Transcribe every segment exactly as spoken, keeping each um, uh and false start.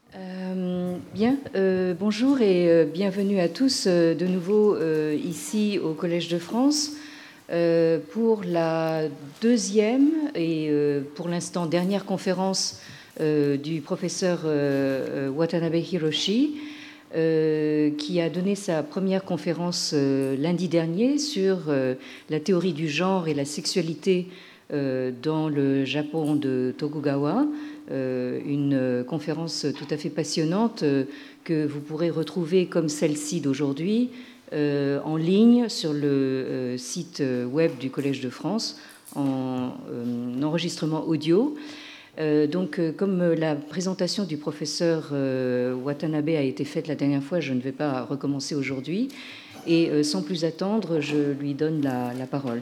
Euh, bien, euh, bonjour et euh, bienvenue à tous euh, de nouveau euh, ici au Collège de France euh, pour la deuxième et euh, pour l'instant dernière conférence euh, du professeur euh, Watanabe Hiroshi euh, qui a donné sa première conférence euh, lundi dernier sur euh, la théorie du genre et la sexualité euh, dans le Japon de Tokugawa. Euh, une conférence tout à fait passionnante euh, que vous pourrez retrouver comme celle-ci d'aujourd'hui euh, en ligne sur le euh, site web du Collège de France en euh, enregistrement audio. Euh, donc, euh, comme la présentation du professeur euh, Watanabe a été faite la dernière fois, je ne vais pas recommencer aujourd'hui. Et euh, sans plus attendre, je lui donne la, la parole.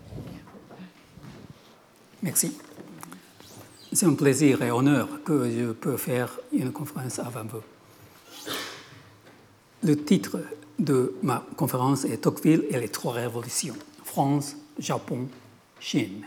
Merci. C'est un plaisir et honneur que je peux faire une conférence avant vous. Le titre de ma conférence est Tocqueville et les trois révolutions, France, Japon, Chine.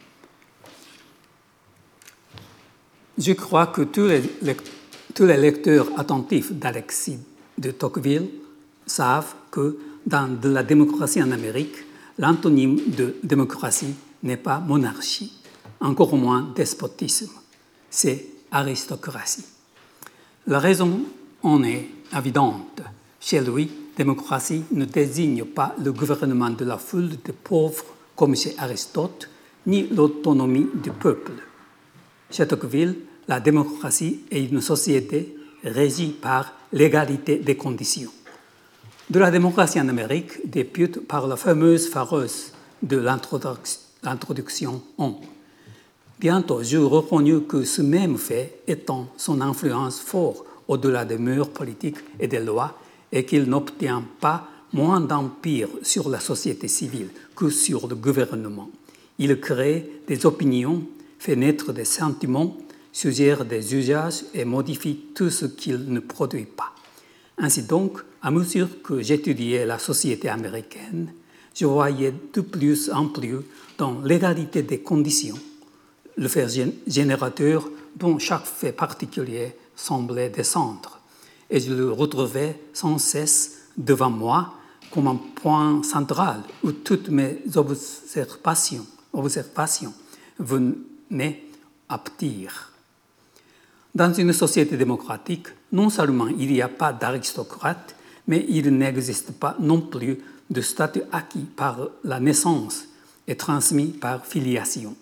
Je crois que tous les, tous les lecteurs attentifs d'Alexis de Tocqueville savent que dans de la démocratie en Amérique, l'antonyme de démocratie n'est pas monarchie, encore moins despotisme, c'est aristocratie. La raison en est évidente. Chez lui, démocratie ne désigne pas le gouvernement de la foule de pauvres comme chez Aristote, ni l'autonomie du peuple. Chez Tocqueville, la démocratie est une société régie par l'égalité des conditions. De la démocratie en Amérique débute par la fameuse phrase de l'introduction en. Bientôt, je reconnus que ce même fait étend son influence fort au-delà des murs politiques et des lois et qu'il n'obtient pas moins d'empire sur la société civile que sur le gouvernement. Il crée des opinions, fait naître des sentiments, suggère des usages et modifie tout ce qu'il ne produit pas. Ainsi donc, à mesure que j'étudiais la société américaine, je voyais de plus en plus dans l'égalité des conditions, le fait générateur dont chaque fait particulier semblait descendre, et je le retrouvais sans cesse devant moi comme un point central où toutes mes observations, observations venaient à pâtir. Dans une société démocratique, non seulement il n'y a pas d'aristocrate, mais il n'existe pas non plus de statut acquis par la naissance et transmis par filiation.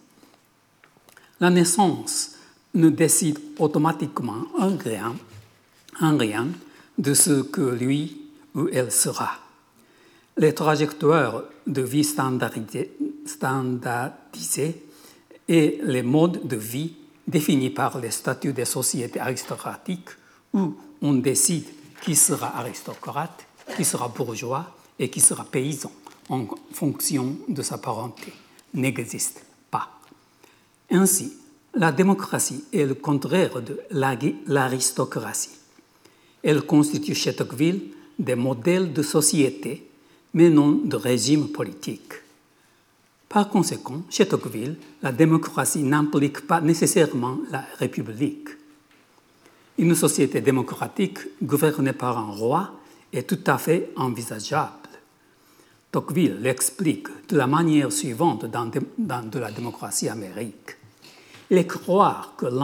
La naissance ne décide automatiquement en rien, en rien de ce que lui ou elle sera. Les trajectoires de vie standardisées, standardisées et les modes de vie définis par les statuts des sociétés aristocratiques où on décide qui sera aristocrate, qui sera bourgeois et qui sera paysan en fonction de sa parenté, n'existent pas. Ainsi, la démocratie est le contraire de l'aristocratie. Elle constitue chez Tocqueville des modèles de société, mais non de régime politique. Par conséquent, chez Tocqueville, la démocratie n'implique pas nécessairement la République. Une société démocratique gouvernée par un roi est tout à fait envisageable. Tocqueville l'explique de la manière suivante dans de, dans de la démocratie américaine. Il est croire que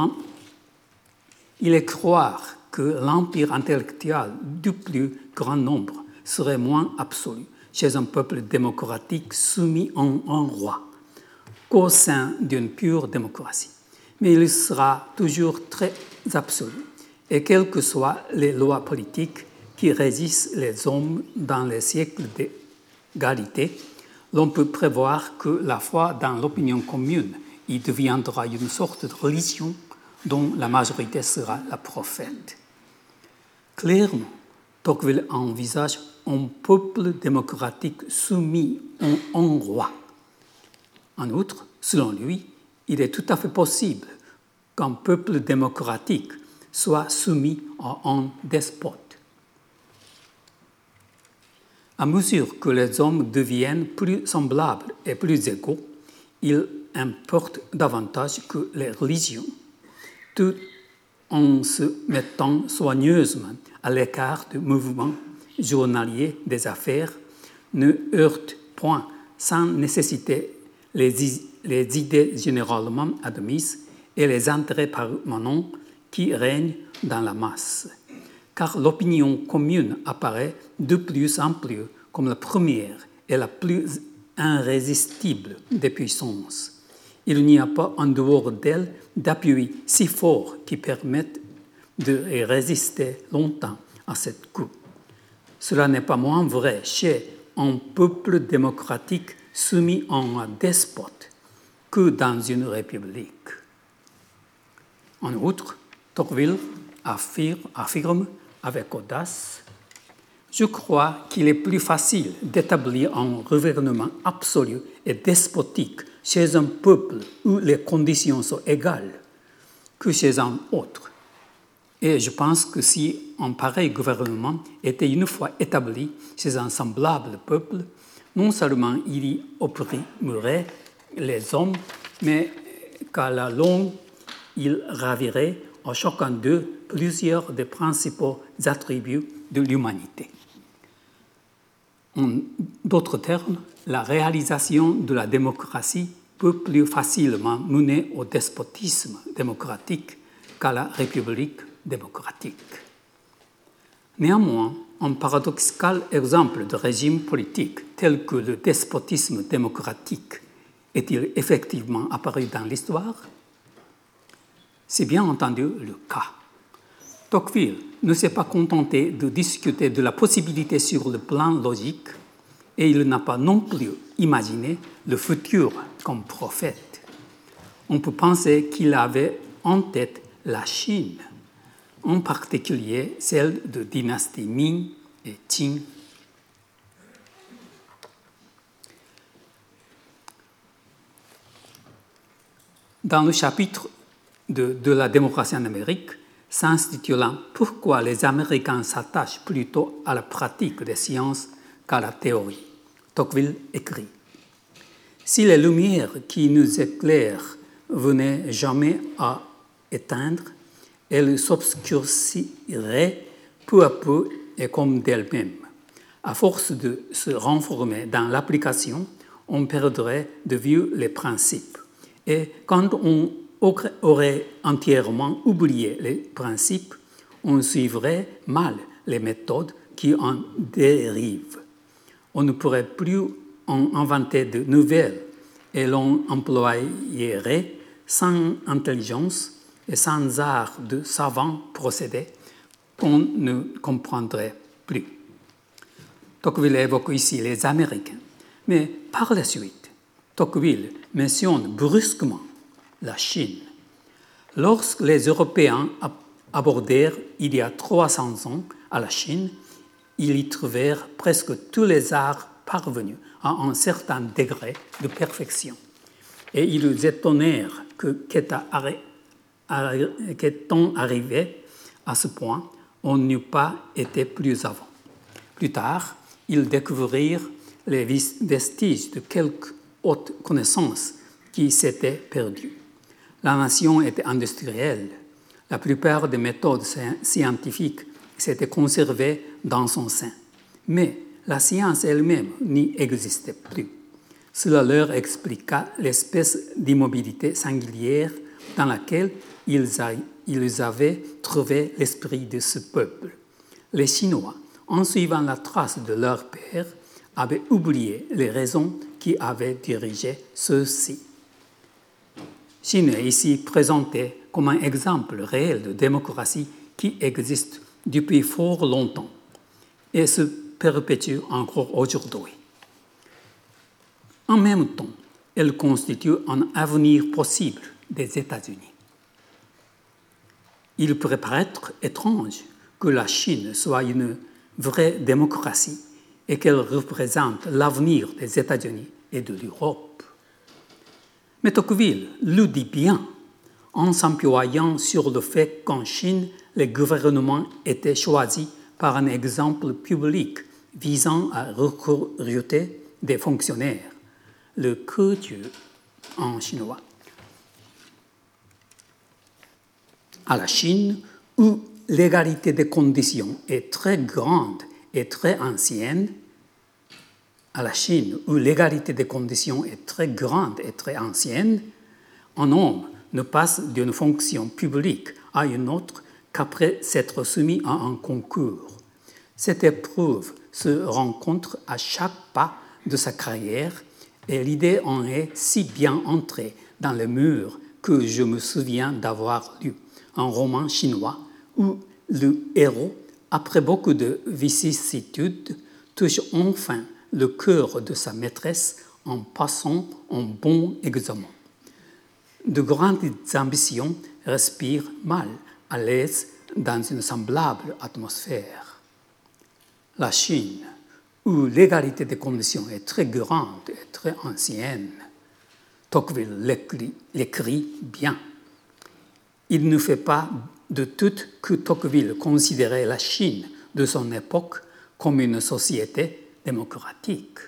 il est croire que l'empire intellectuel du plus grand nombre serait moins absolu chez un peuple démocratique soumis à un roi qu'au sein d'une pure démocratie. Mais il sera toujours très absolu, et quelles que soient les lois politiques qui régissent les hommes dans les siècles d'égalité, l'on peut prévoir que la foi dans l'opinion commune y deviendra une sorte de religion dont la majorité sera la prophète. Clairement, Tocqueville envisage un peuple démocratique soumis à un roi. En outre, selon lui, il est tout à fait possible qu'un peuple démocratique soit soumis à un despote. À mesure que les hommes deviennent plus semblables et plus égaux, il importe davantage que les religions, tout en se mettant soigneusement à l'écart du mouvement journalier des affaires, ne heurte point sans nécessité les, les idées généralement admises et les intérêts permanents qui règnent dans la masse. Car l'opinion commune apparaît de plus en plus comme la première et la plus irrésistible des puissances. Il n'y a pas en dehors d'elle d'appui si fort qui permette de résister longtemps à cette coup. Cela n'est pas moins vrai chez un peuple démocratique soumis à un despote que dans une république. En outre, Tocqueville affirme, affirme avec audace « Je crois qu'il est plus facile d'établir un gouvernement absolu et despotique chez un peuple où les conditions sont égales que chez un autre. Et je pense que si un pareil gouvernement était une fois établi chez un semblable peuple, non seulement il y opprimerait les hommes, mais qu'à la longue, il ravirait à chacun d'eux plusieurs des principaux attributs de l'humanité. En d'autres termes, la réalisation de la démocratie peut plus facilement mener au despotisme démocratique qu'à la république démocratique. Néanmoins, un paradoxal exemple de régime politique tel que le despotisme démocratique est-il effectivement apparu dans l'histoire? C'est bien entendu le cas. Tocqueville ne s'est pas contenté de discuter de la possibilité sur le plan logique et il n'a pas non plus imaginé le futur comme prophète. On peut penser qu'il avait en tête la Chine, en particulier celle de dynastie Ming et Qing. Dans le chapitre de, de la démocratie en Amérique, s'intitulant « Pourquoi les Américains s'attachent plutôt à la pratique des sciences qu'à la théorie », Tocqueville écrit « Si les lumières qui nous éclairent venaient jamais à éteindre, elles s'obscurciraient peu à peu et comme d'elles-mêmes. À force de se renfermer dans l'application, on perdrait de vue les principes. Et quand on aurait entièrement oublié les principes, on suivrait mal les méthodes qui en dérivent. On ne pourrait plus en inventer de nouvelles et l'on employerait sans intelligence et sans art de savants procédés qu'on ne comprendrait plus. Tocqueville évoque ici les Américains, mais par la suite, Tocqueville mentionne brusquement la Chine. Lorsque les Européens abordèrent il y a trois cents ans à la Chine, ils y trouvèrent presque tous les arts parvenus à un certain degré de perfection. Et ils étonnèrent que, qu'étant arrivé à ce point, on n'eût pas été plus avant. Plus tard, ils découvrirent les vestiges de quelques hautes connaissances qui s'étaient perdues. La nation était industrielle. La plupart des méthodes scientifiques s'étaient conservées dans son sein. Mais la science elle-même n'y existait plus. Cela leur expliqua l'espèce d'immobilité singulière dans laquelle ils, a, ils avaient trouvé l'esprit de ce peuple. Les Chinois, en suivant la trace de leur père, avaient oublié les raisons qui avaient dirigé ceux-ci. Chine est ici présentée comme un exemple réel de démocratie qui existe depuis fort longtemps et se perpétue encore aujourd'hui. En même temps, elle constitue un avenir possible des États-Unis. Il pourrait paraître étrange que la Chine soit une vraie démocratie et qu'elle représente l'avenir des États-Unis et de l'Europe. Mais Tocqueville le dit bien en s'appuyant sur le fait qu'en Chine, les gouvernements étaient choisis par un exemple public visant à recruter des fonctionnaires, le keqiu en chinois. à la Chine, où l'égalité des conditions est très grande et très ancienne, à la Chine, où l'égalité des conditions est très grande et très ancienne, un homme ne passe d'une fonction publique à une autre qu'après s'être soumis à un concours. Cette épreuve se rencontre à chaque pas de sa carrière et l'idée en est si bien entrée dans les murs que je me souviens d'avoir lu un roman chinois où le héros, après beaucoup de vicissitudes, touche enfin le cœur de sa maîtresse en passant un bon examen. De grandes ambitions respirent mal à l'aise dans une semblable atmosphère. La Chine, où l'égalité des conditions est très grande et très ancienne, Tocqueville l'écrit, l'écrit bien. Il ne fait pas de doute que Tocqueville considérait la Chine de son époque comme une société démocratique.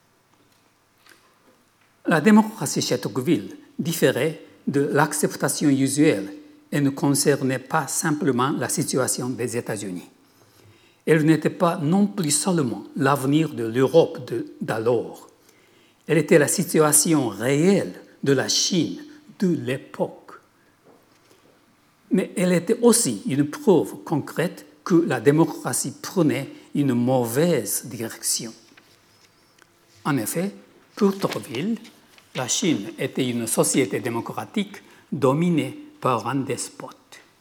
La démocratie chez Tocqueville différait de l'acceptation usuelle et ne concernait pas simplement la situation des États-Unis. Elle n'était pas non plus seulement l'avenir de l'Europe de, d'alors. Elle était la situation réelle de la Chine de l'époque. Mais elle était aussi une preuve concrète que la démocratie prenait une mauvaise direction. En effet, pour Tocqueville, la Chine était une société démocratique dominée par un despote.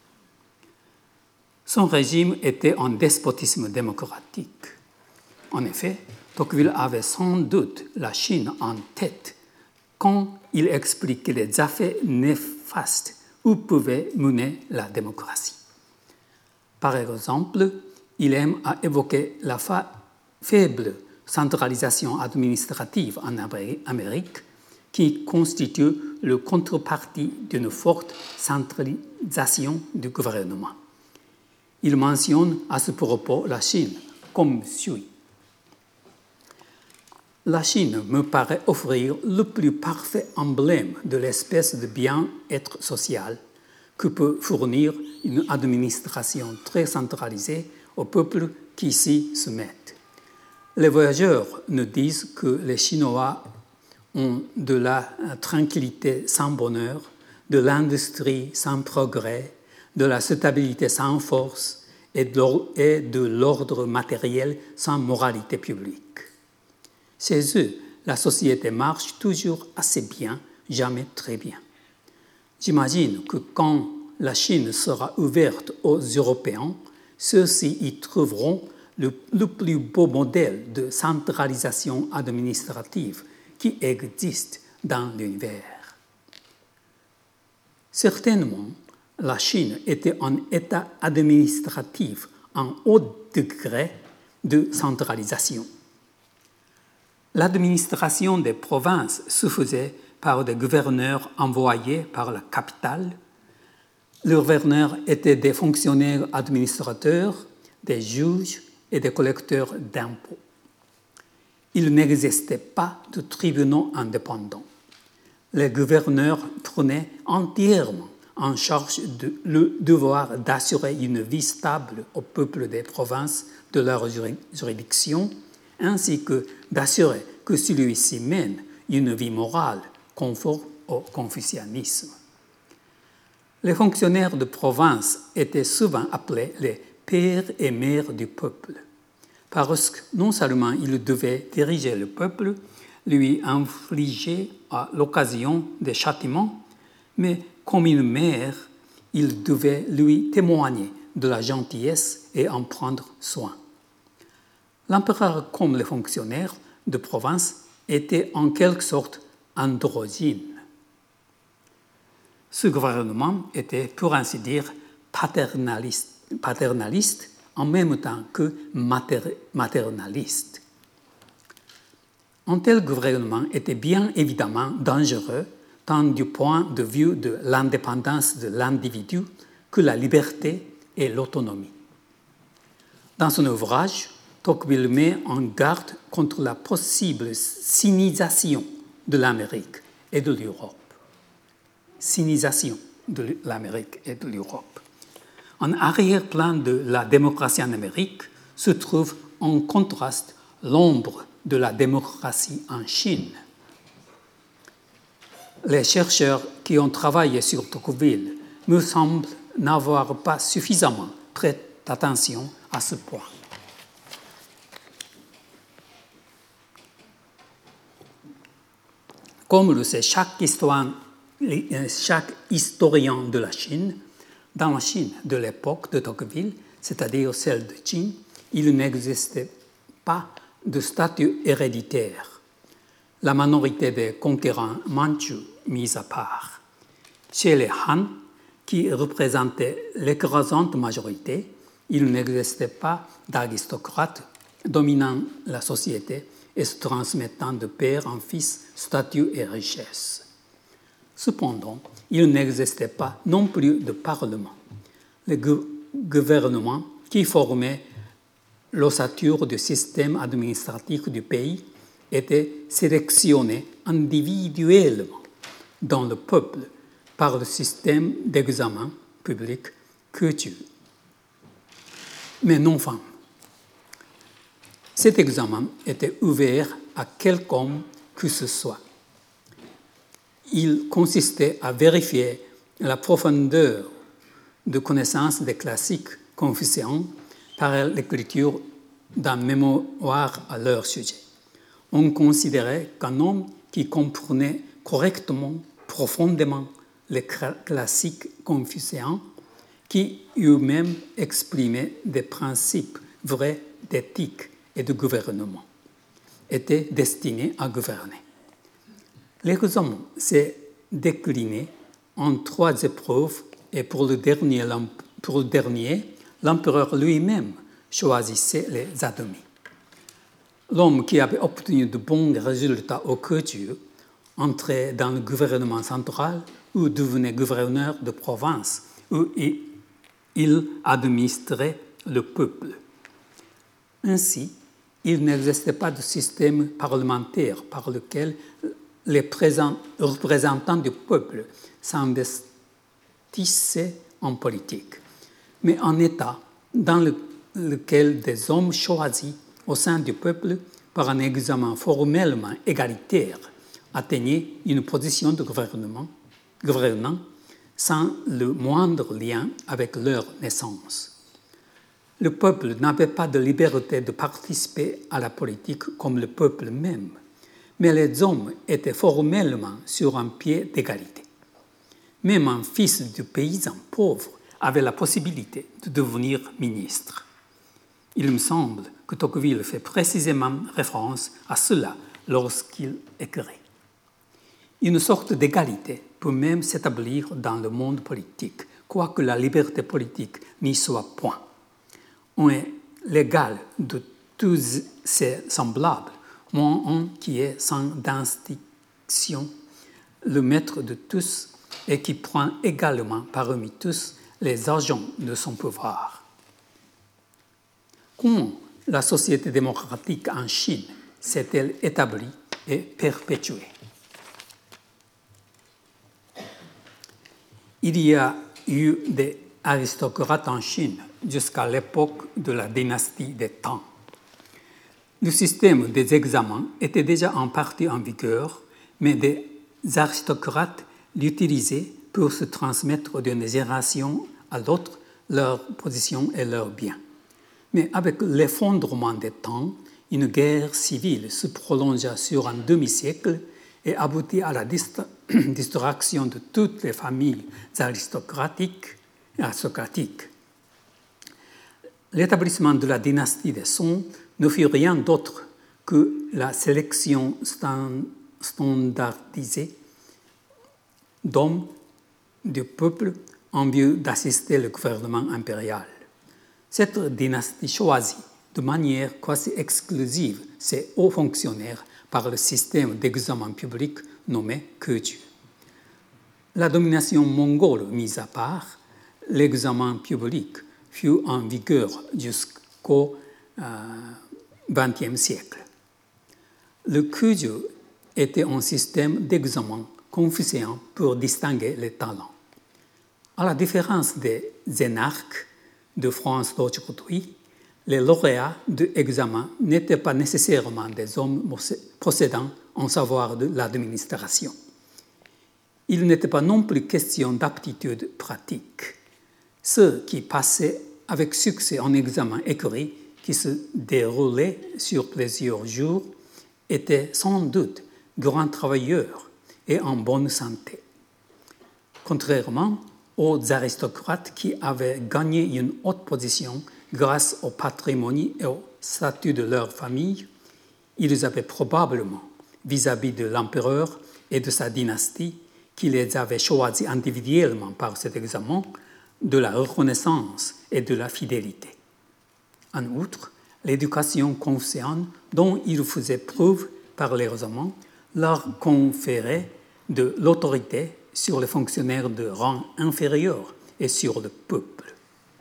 Son régime était un despotisme démocratique. En effet, Tocqueville avait sans doute la Chine en tête quand il expliquait les affaires néfastes où pouvait mener la démocratie. Par exemple, il aime à évoquer la fa- faible centralisation administrative en Amérique qui constitue le contrepartie d'une forte centralisation du gouvernement. Il mentionne à ce propos la Chine comme suit. La Chine me paraît offrir le plus parfait emblème de l'espèce de bien-être social que peut fournir une administration très centralisée aux peuples qui s'y soumettent. Les voyageurs nous disent que les Chinois ont de la tranquillité sans bonheur, de l'industrie sans progrès, de la stabilité sans force et de l'ordre matériel sans moralité publique. Chez eux, la société marche toujours assez bien, jamais très bien. J'imagine que quand la Chine sera ouverte aux Européens, ceux-ci y trouveront le, le plus beau modèle de centralisation administrative qui existe dans l'univers. Certainement, la Chine était un État administratif en haut degré de centralisation. L'administration des provinces se faisait par des gouverneurs envoyés par la capitale. Les gouverneurs étaient des fonctionnaires administrateurs, des juges et des collecteurs d'impôts. Il n'existait pas de tribunaux indépendants. Les gouverneurs prenaient entièrement en charge de, le devoir d'assurer une vie stable au peuple des provinces de leur juridiction, ainsi que d'assurer que celui-ci mène une vie morale conforme au confucianisme. Les fonctionnaires de province étaient souvent appelés les pères et mères du peuple, parce que non seulement ils devaient diriger le peuple, lui infliger à l'occasion des châtiments, mais comme une mère, ils devaient lui témoigner de la gentillesse et en prendre soin. L'empereur, comme les fonctionnaires de province, était en quelque sorte androgyne. Ce gouvernement était, pour ainsi dire, paternaliste, paternaliste en même temps que mater, maternaliste. Un tel gouvernement était bien évidemment dangereux tant du point de vue de l'indépendance de l'individu que la liberté et l'autonomie. Dans son ouvrage, Tocqueville met en garde contre la possible sinisation de l'Amérique et de l'Europe. Sinisation de l'Amérique et de l'Europe. En arrière-plan de la démocratie en Amérique se trouve en contraste l'ombre de la démocratie en Chine. Les chercheurs qui ont travaillé sur Tocqueville me semblent n'avoir pas suffisamment prêté attention à ce point. Comme le sait chaque historien, chaque historien de la Chine, dans la Chine de l'époque de Tocqueville, c'est-à-dire celle de Qing, il n'existait pas de statut héréditaire, la minorité des conquérants mandchous mise à part. Chez les Han, qui représentaient l'écrasante majorité, il n'existait pas d'aristocrates dominant la société et se transmettant de père en fils statut et richesse. Cependant, il n'existait pas non plus de parlement. Le gu- gouvernement qui formait l'ossature du système administratif du pays était sélectionné individuellement dans le peuple par le système d'examen public cultuel, mais non femmes. Cet examen était ouvert à quelqu'un que ce soit. Il consistait à vérifier la profondeur de connaissance des classiques confucéens par l'écriture d'un mémoire à leur sujet. On considérait qu'un homme qui comprenait correctement, profondément les classiques confucéens, qui eux-mêmes exprimaient des principes vrais d'éthique et de gouvernement, était destiné à gouverner. L'examen s'est décliné en trois épreuves et pour le dernier, pour le dernier l'empereur lui-même choisissait les admis. L'homme qui avait obtenu de bons résultats au culture entrait dans le gouvernement central ou devenait gouverneur de province où il administrait le peuple. Ainsi, il n'existait pas de système parlementaire par lequel les représentants du peuple s'investissaient en politique, mais un État dans le, lequel des hommes choisis au sein du peuple par un examen formellement égalitaire atteignaient une position de gouvernement, gouvernant sans le moindre lien avec leur naissance. Le peuple n'avait pas de liberté de participer à la politique comme le peuple même, mais les hommes étaient formellement sur un pied d'égalité. Même un fils du paysan pauvre avait la possibilité de devenir ministre. Il me semble que Tocqueville fait précisément référence à cela lorsqu'il écrit. Une sorte d'égalité peut même s'établir dans le monde politique, quoique la liberté politique n'y soit point. On est l'égal de tous ses semblables, moins un qui est sans distinction, le maître de tous et qui prend également parmi tous les agents de son pouvoir. Comment la société démocratique en Chine s'est-elle établie et perpétuée? Il y a eu des aristocrates en Chine jusqu'à l'époque de la dynastie des Tang. Le système des examens était déjà en partie en vigueur, mais des aristocrates l'utilisaient pour se transmettre d'une génération à l'autre leur position et leurs biens. Mais avec l'effondrement des Tang, une guerre civile se prolongea sur un demi-siècle et aboutit à la dist- distraction de toutes les familles aristocratiques et aristocratiques. L'établissement de la dynastie des Song ne fut rien d'autre que la sélection standardisée d'hommes du peuple en vue d'assister le gouvernement impérial. Cette dynastie choisit de manière quasi exclusive ses hauts fonctionnaires par le système d'examen public nommé Keuju. La domination mongole mise à part, l'examen public fut en vigueur jusqu'au vingtième siècle. Le Keuju était un système d'examen confucéen pour distinguer les talents. À la différence des énarques, de France d'aujourd'hui, les lauréats de l'examen n'étaient pas nécessairement des hommes possédant un savoir de l'administration. Il n'était pas non plus question d'aptitude pratique. Ceux qui passaient avec succès un examen écrit qui se déroulait sur plusieurs jours étaient sans doute grands travailleurs et en bonne santé. Contrairement aux aristocrates qui avaient gagné une haute position grâce au patrimoine et au statut de leur famille, ils avaient probablement, vis-à-vis de l'empereur et de sa dynastie, qui les avait choisis individuellement par cet examen, de la reconnaissance et de la fidélité. En outre, l'éducation confucéenne dont ils faisaient preuve par l'examen leur conférait de l'autorité sur les fonctionnaires de rang inférieur et sur le peuple.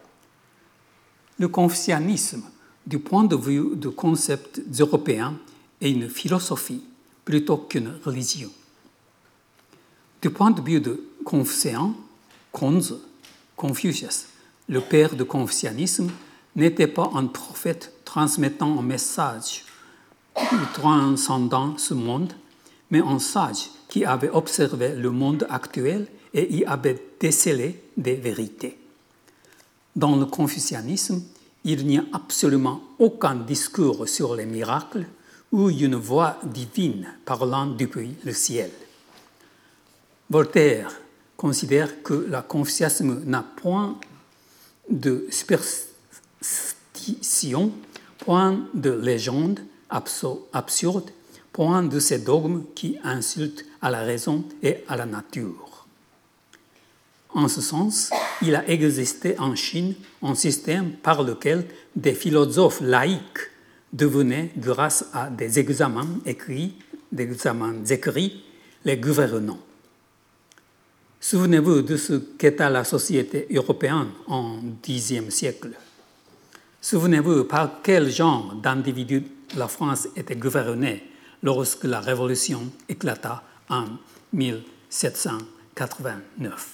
Le confucianisme, du point de vue de concepts européens, est une philosophie plutôt qu'une religion. Du point de vue de Confucéen, Conze, Confucius, le père du confucianisme, n'était pas un prophète transmettant un message transcendant ce monde, mais un sage qui avait observé le monde actuel et y avait décelé des vérités. Dans le confucianisme, il n'y a absolument aucun discours sur les miracles ou une voix divine parlant depuis le ciel. Voltaire considère que le confucianisme n'a point de superstition, point de légende absurde, point de ces dogmes qui insultent à la raison et à la nature. En ce sens, il a existé en Chine un système par lequel des philosophes laïcs devenaient, grâce à des examens écrits, des examens écrits, les gouvernants. Souvenez-vous de ce qu'était la société européenne en dixième siècle. Souvenez-vous par quel genre d'individus la France était gouvernée lorsque la Révolution éclata en mille sept cent quatre-vingt-neuf.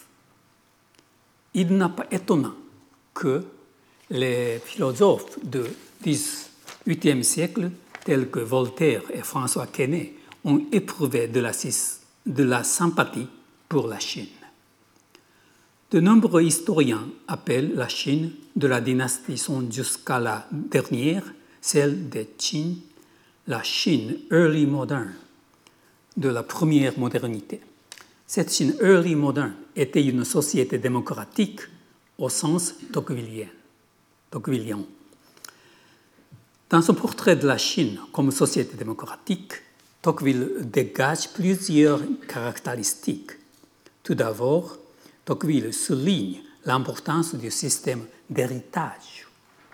Il n'est pas étonnant que les philosophes du dix-huitième siècle, tels que Voltaire et François Quesnay, ont éprouvé de la, de la sympathie pour la Chine. De nombreux historiens appellent la Chine de la dynastie Song jusqu'à la dernière, celle des Qin, la Chine early modern, de la première modernité. Cette Chine early modern était une société démocratique au sens tocquevillien. Dans son portrait de la Chine comme société démocratique, Tocqueville dégage plusieurs caractéristiques. Tout d'abord, Tocqueville souligne l'importance du système d'héritage.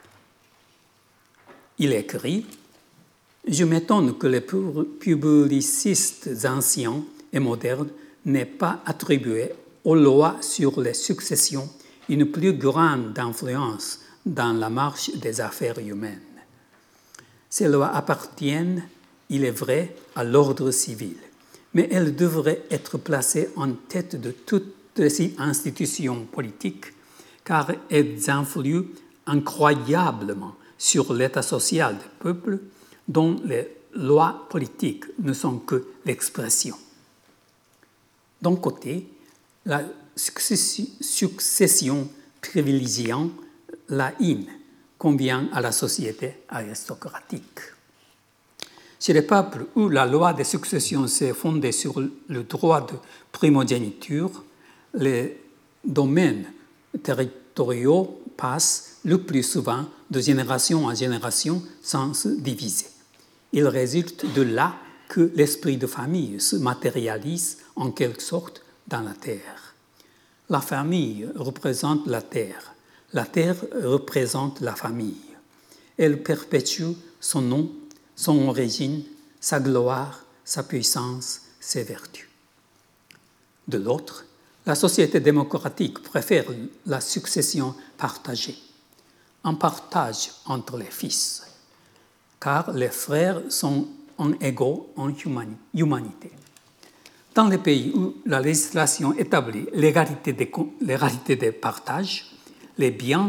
Il écrit « Je m'étonne que les publicistes anciens et modernes n'aient pas attribué aux lois sur les successions une plus grande influence dans la marche des affaires humaines. Ces lois appartiennent, il est vrai, à l'ordre civil, mais elles devraient être placées en tête de toutes les institutions politiques, car elles influent incroyablement sur l'état social du peuple, dont les lois politiques ne sont que l'expression. D'un côté, la succession privilégiant la haine convient à la société aristocratique. Chez les peuples où la loi de succession s'est fondée sur le droit de primogéniture, les domaines territoriaux passent le plus souvent de génération en génération sans se diviser. Il résulte de là que l'esprit de famille se matérialise en quelque sorte dans la terre. La famille représente la terre, la terre représente la famille. Elle perpétue son nom, son origine, sa gloire, sa puissance, ses vertus. De l'autre, la société démocratique préfère la succession partagée, un partage entre les fils, car les frères sont en égaux en humanité. Dans les pays où la législation établit l'égalité des, l'égalité des partages, les biens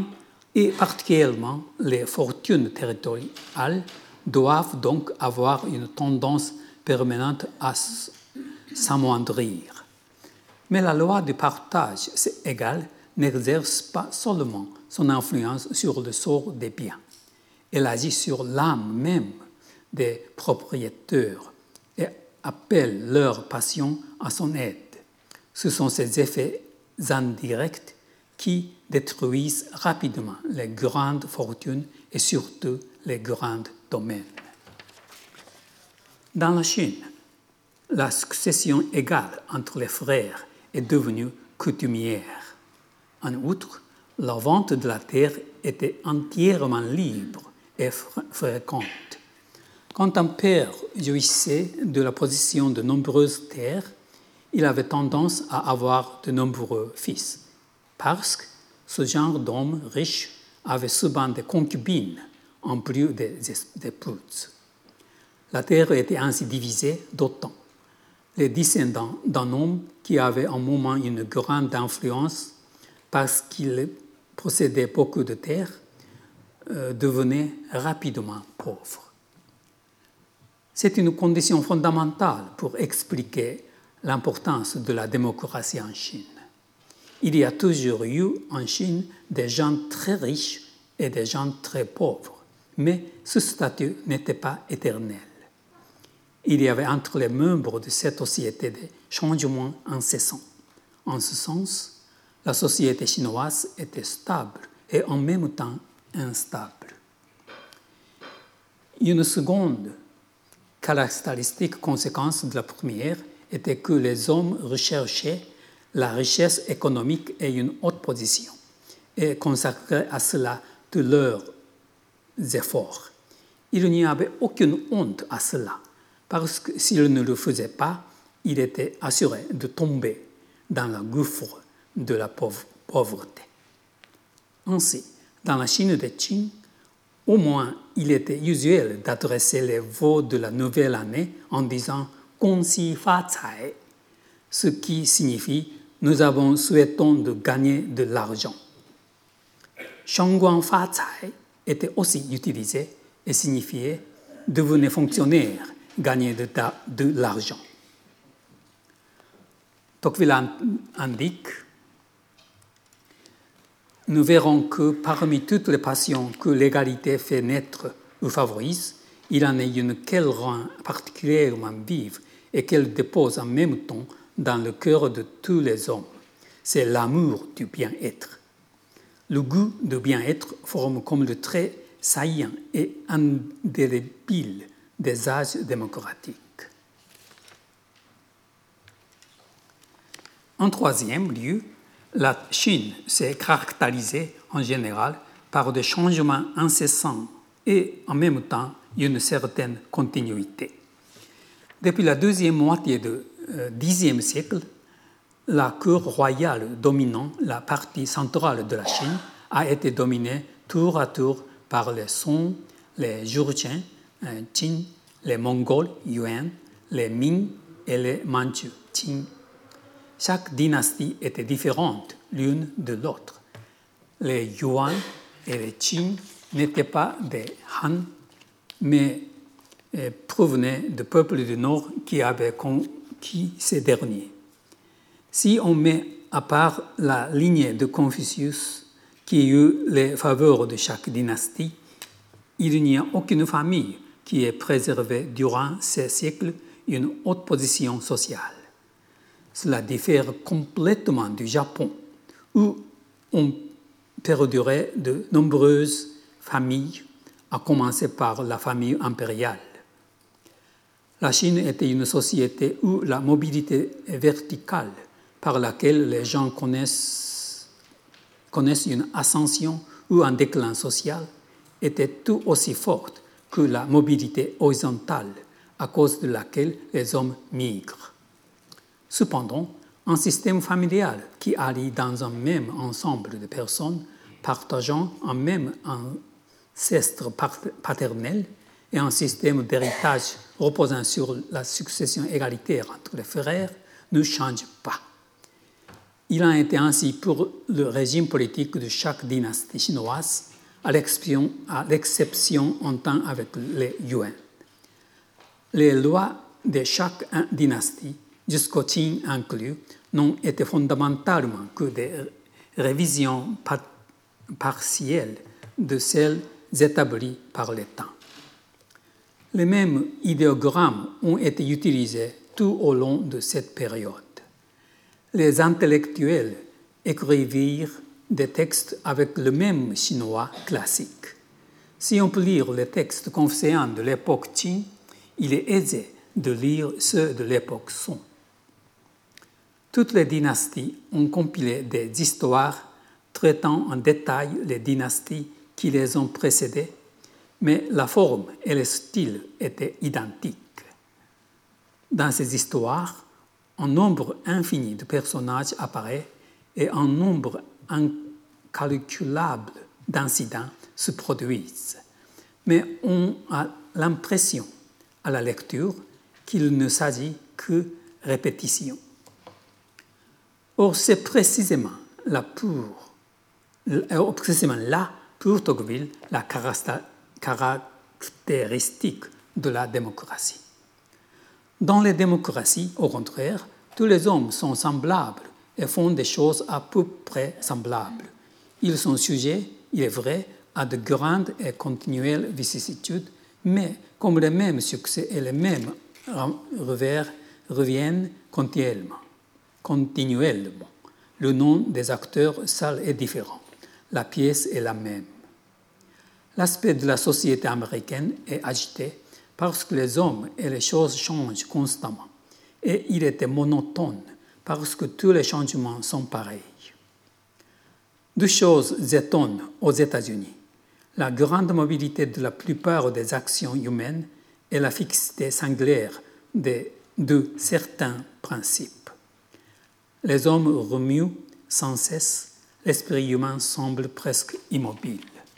et particulièrement les fortunes territoriales doivent donc avoir une tendance permanente à s'amoindrir. Mais la loi du partage égal n'exerce pas seulement son influence sur le sort des biens, elle agit sur l'âme même des propriétaires et appelle leur passion à son aide. Ce sont ces effets indirects qui détruisent rapidement les grandes fortunes et surtout les grands domaines. Dans la Chine, la succession égale entre les frères est devenue coutumière. En outre, la vente de la terre était entièrement libre et fréquente. Quand un père jouissait de la possession de nombreuses terres, il avait tendance à avoir de nombreux fils, parce que ce genre d'homme riche avait souvent des concubines en plus des épouses. La terre était ainsi divisée d'autant. Les descendants d'un homme qui avait un moment une grande influence parce qu'il possédait beaucoup de terres euh, devenaient rapidement pauvres. C'est une condition fondamentale pour expliquer l'importance de la démocratie en Chine. Il y a toujours eu en Chine des gens très riches et des gens très pauvres, mais ce statut n'était pas éternel. Il y avait entre les membres de cette société des changements incessants. En ce sens, la société chinoise était stable et en même temps instable. Une seconde caractéristique conséquence de la première était que les hommes recherchaient la richesse économique et une haute position et consacraient à cela tous leurs efforts. Il n'y avait aucune honte à cela, parce que s'ils ne le faisaient pas, il était assuré de tomber dans le gouffre de la pauvreté. Ainsi, dans la Chine de Qing, au moins il était usuel d'adresser les vœux de la nouvelle année en disant « Gong xi fa cai », ce qui signifie « Nous avons souhaitons de gagner de l'argent ». « Shangguan fa cai » était aussi utilisé et signifiait « Devenez fonctionnaire ». Gagner de, de l'argent. Tocqueville indique « Nous verrons que parmi toutes les passions que l'égalité fait naître ou favorise, il en est une qu'elle rend particulièrement vive et qu'elle dépose en même temps dans le cœur de tous les hommes. C'est l'amour du bien-être. Le goût du bien-être forme comme le trait saillant et indélébile des âges démocratiques. En troisième lieu, la Chine s'est caractérisée en général par des changements incessants et en même temps une certaine continuité. Depuis la deuxième moitié du dixième siècle, la cour royale dominant la partie centrale de la Chine a été dominée tour à tour par les Song, les Jurchen, Qin, les Mongols, Yuan, les Ming et les Mandchous, Qing. Chaque dynastie était différente l'une de l'autre. Les Yuan et les Qing n'étaient pas des Han, mais provenaient de peuples du Nord qui avaient conquis ces derniers. Si on met à part la lignée de Confucius qui eut les faveurs de chaque dynastie, il n'y a aucune famille qui ait préservé durant ces siècles une haute position sociale. Cela diffère complètement du Japon, où on perdurait de nombreuses familles, à commencer par la famille impériale. La Chine était une société où la mobilité verticale par laquelle les gens connaissent, connaissent une ascension ou un déclin social était tout aussi forte que la mobilité horizontale à cause de laquelle les hommes migrent. Cependant, un système familial qui allie dans un même ensemble de personnes partageant un même ancêtre paternel et un système d'héritage reposant sur la succession égalitaire entre les frères ne change pas. Il en était ainsi pour le régime politique de chaque dynastie chinoise, à l'exception, à l'exception en temps avec les Yuan. Les lois de chaque dynastie, jusqu'au Qing inclus, n'ont été fondamentalement que des révisions par- partielles de celles établies par les temps. Les mêmes idéogrammes ont été utilisés tout au long de cette période. Les intellectuels écrivirent des textes avec le même chinois classique. Si on peut lire les textes confucéens de l'époque Qing, il est aisé de lire ceux de l'époque Song. Toutes les dynasties ont compilé des histoires traitant en détail les dynasties qui les ont précédées, mais la forme et le style étaient identiques. Dans ces histoires, un nombre infini de personnages apparaît et un nombre incalculable d'incidents se produisent. Mais on a l'impression, à la lecture, qu'il ne s'agit que répétition. Or, c'est précisément là pour, précisément là, pour Tocqueville, la caractéristique de la démocratie. Dans les démocraties, au contraire, tous les hommes sont semblables et font des choses à peu près semblables. Ils sont sujets, il est vrai, à de grandes et continuelles vicissitudes, mais comme les mêmes succès et les mêmes revers reviennent continuellement. continuellement. Le nom des acteurs seul est différent. La pièce est la même. L'aspect de la société américaine est agité parce que les hommes et les choses changent constamment. Et il était monotone parce que tous les changements sont pareils. Deux choses étonnent aux États-Unis: la grande mobilité de la plupart des actions humaines et la fixité singulière de, de certains principes. Les hommes remuent sans cesse, l'esprit humain semble presque immobile.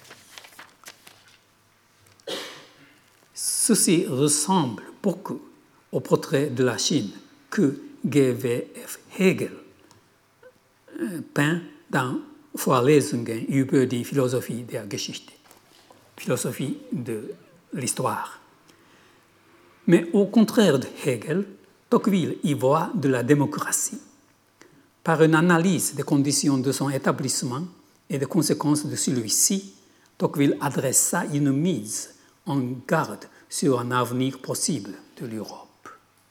Ceci ressemble beaucoup au portrait de la Chine que G V F Hegel peint dans Vorlesungen über die Philosophie der Geschichte, philosophie de l'histoire. Mais au contraire de Hegel, Tocqueville y voit de la démocratie. Par une analyse des conditions de son établissement et des conséquences de celui-ci, Tocqueville adressa une mise en garde sur un avenir possible de l'Europe.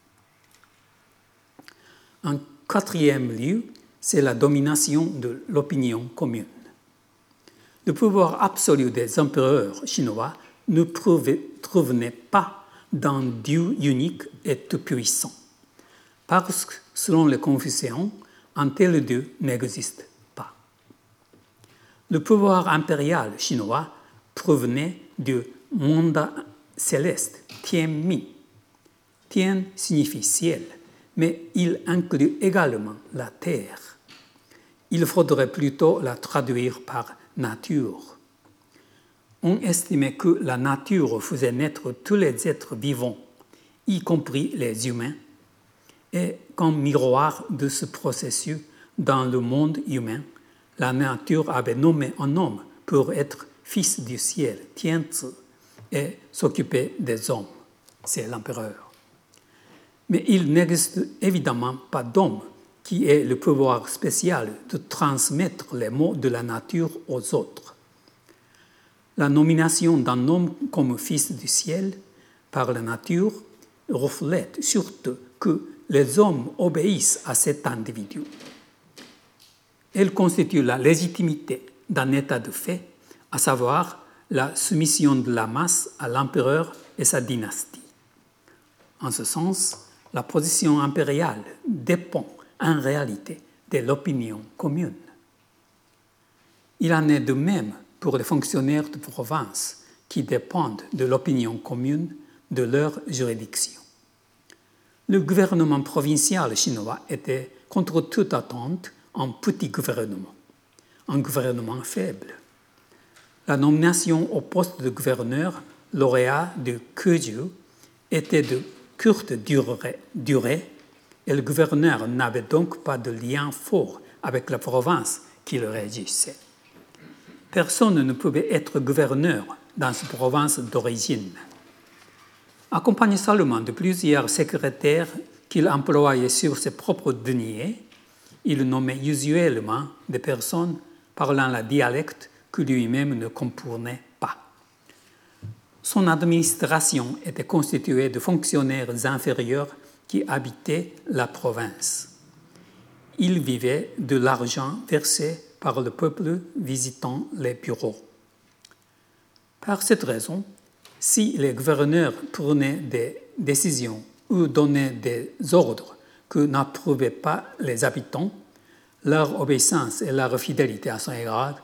En quatrième lieu, c'est la domination de l'opinion commune. Le pouvoir absolu des empereurs chinois ne provenait pas d'un Dieu unique et tout-puissant, parce que, selon les Confucéens, un tel Dieu n'existe pas. Le pouvoir impérial chinois provenait du monde céleste, Tianmin. Tian signifie ciel, mais il inclut également la terre. Il faudrait plutôt la traduire par nature. On estimait que la nature faisait naître tous les êtres vivants, y compris les humains, et comme miroir de ce processus dans le monde humain, la nature avait nommé un homme pour être fils du ciel, Tianzi, et s'occuper des hommes, c'est l'empereur. Mais il n'existe évidemment pas d'homme qui ait le pouvoir spécial de transmettre les mots de la nature aux autres. La nomination d'un homme comme fils du ciel par la nature reflète surtout que les hommes obéissent à cet individu. Elle constitue la légitimité d'un état de fait, à savoir la soumission de la masse à l'empereur et sa dynastie. En ce sens, la position impériale dépend en réalité de l'opinion commune. Il en est de même pour les fonctionnaires de province qui dépendent de l'opinion commune de leur juridiction. Le gouvernement provincial chinois était, contre toute attente, un petit gouvernement, un gouvernement faible. La nomination au poste de gouverneur lauréat de Keju était de courte durée, durée et le gouverneur n'avait donc pas de lien fort avec la province qu'il régissait. Personne ne pouvait être gouverneur dans sa province d'origine. Accompagné seulement de plusieurs secrétaires qu'il employait sur ses propres deniers, il nommait usuellement des personnes parlant le dialecte que lui-même ne comprenait pas. Son administration était constituée de fonctionnaires inférieurs qui habitaient la province. Il vivait de l'argent versé par le peuple visitant les bureaux. Par cette raison, si les gouverneurs prenaient des décisions ou donnaient des ordres que n'approuvaient pas les habitants, leur obéissance et leur fidélité à son égard